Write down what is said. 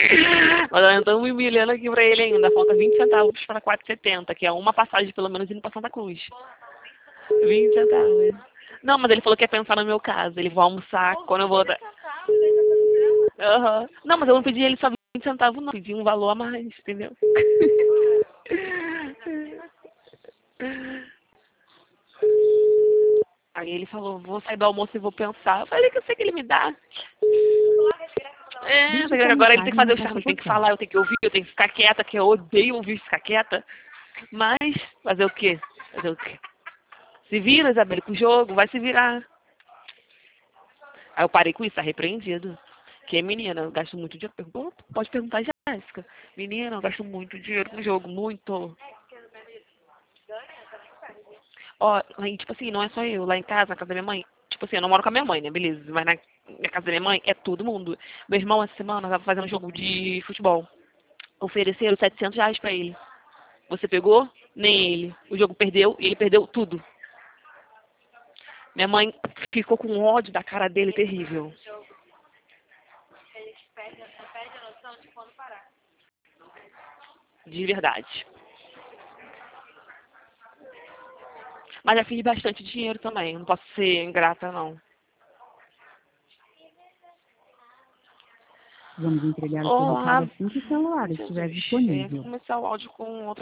Mas nós estamos me humilhando aqui pra ele ainda. Falta 20 centavos para 4,70, que é uma passagem pelo menos indo pra Santa Cruz. 20 centavos. Não, mas ele falou que ia pensar no meu caso. Ele vai almoçar quando eu vou dar. Aham. Não, mas eu não pedi ele só 20 centavos, não. Pedi um valor a mais, entendeu? Aí ele falou, vou sair do almoço e vou pensar. Eu falei que eu sei que ele me dá. É, Deixe só que sua agora ele tem que mensagem fazer na o charme, caixa ele tem que postal. falar, eu tenho que ouvir, eu tenho que ficar quieta, que eu odeio ouvir ficar quieta. Mas, fazer o quê? Fazer o quê? Se vira, Isabela, com o jogo, vai se virar. Aí eu parei com isso, tá repreendido. Que menina, eu gasto muito dinheiro. Pode perguntar a Jéssica. Menina, eu gasto muito dinheiro com o jogo, muito. Ó, aí, tipo assim, não é só eu. Lá em casa, na casa da minha mãe, tipo assim, eu não moro com a minha mãe, né? Beleza. Mas na minha casa da minha mãe é todo mundo. Meu irmão, essa semana, tava fazendo um jogo de futebol. Ofereceram R$ 700 pra ele. Você pegou? Nem ele. O jogo perdeu e ele perdeu tudo. Minha mãe ficou com ódio da cara dele terrível. De verdade. Mas já fiz bastante dinheiro também. Não posso ser ingrata, não. Vamos entregar o seu Olá, recado assim que o celular estiver Jesus. Eu ia disponível. começar o áudio com outra